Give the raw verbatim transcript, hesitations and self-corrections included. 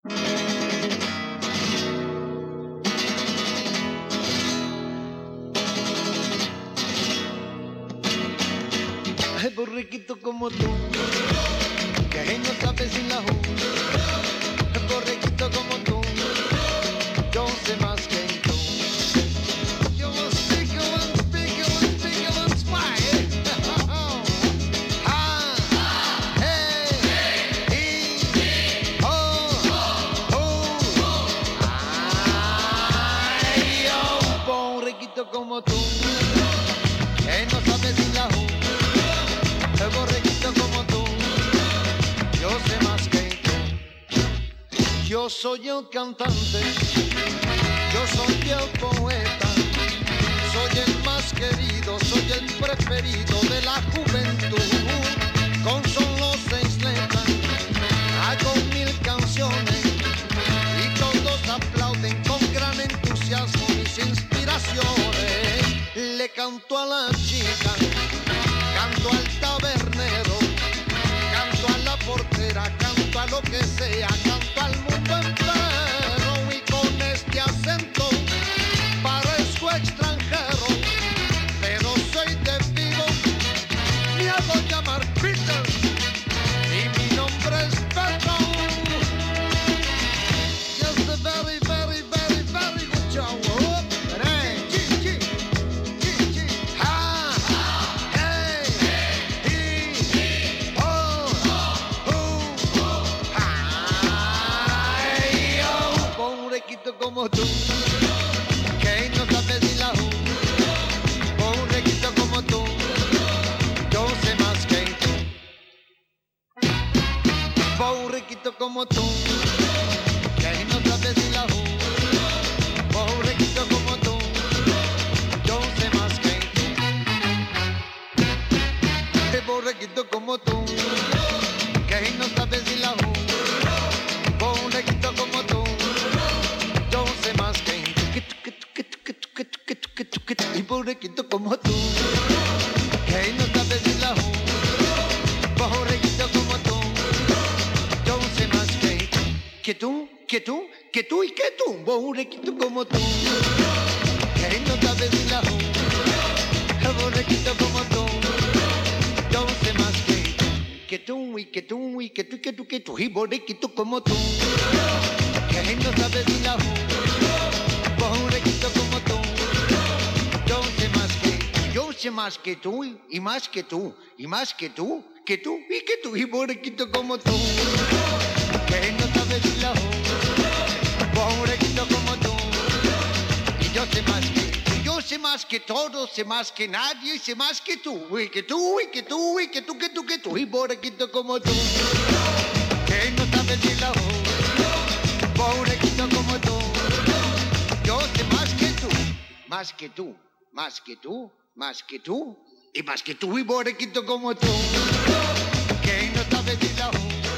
Ay, borreguito como tú, que no sabe sin la ju. Borreguito como tú, yo sé más que tú. Yo speak and speak and speak and smile. Ah, hey, e, oh, oh. Ay, yo, borreguito como tú, que no sabe sin la ju. El borreguito como tú, yo sé más que tú. Yo soy el cantante, yo soy el poeta, soy el más querido, soy el preferido de la juventud. Con solo seis letras hago mil canciones y todos aplauden con gran entusiasmo mis inspiraciones. Le canto a la chica, canto al tabernero, canto a la portera, canto a lo que sea, canto al mundo entero. Y con este acento parezco extranjero, pero soy de Vigo, me hago llamar Peter y mi nombre es Pedro. Just a very, very, very, very good show. Como tú, que no sabes ni la ju. Un requito como tú, yo sé más que tú. Un requito como tú, que no sabes ni la ju. Un requito como tú, yo sé más que tú. Un requito como tú, que no sabes ni la ju. Un requito como tú, yo sé más que tú, y borreguito como tú, que no sabes ni la ju. Borreguito como tú, yo sé más que tú, que tú, que tú, que tú y que tú. Borreguito como tú, que no sabes ni la ju. Borreguito como tú, yo sé más que tú, que tú y que tú y que tú y que tú, que tú. Y borreguito como tú, que no sabes ni la ju. Borreguito como tú, yo sé más que tú, yo sé más que tú y más que tú y más que tú, que tú y que tú. Y borreguito como tú, que no sabes ni la ju. Borreguito como tú, y yo sé más que tú, yo sé más que todos, sé más que nadie, sé más que tú, y que tú y que tú y que tú, que tú, que tú. Y borreguito como tú, que no sabes ni la ju. Borreguito como tú, yo sé más que tú, más que tú, más que tú, más que tú, y más que tú. Y borreguito como tú, que no sabes ni la ju.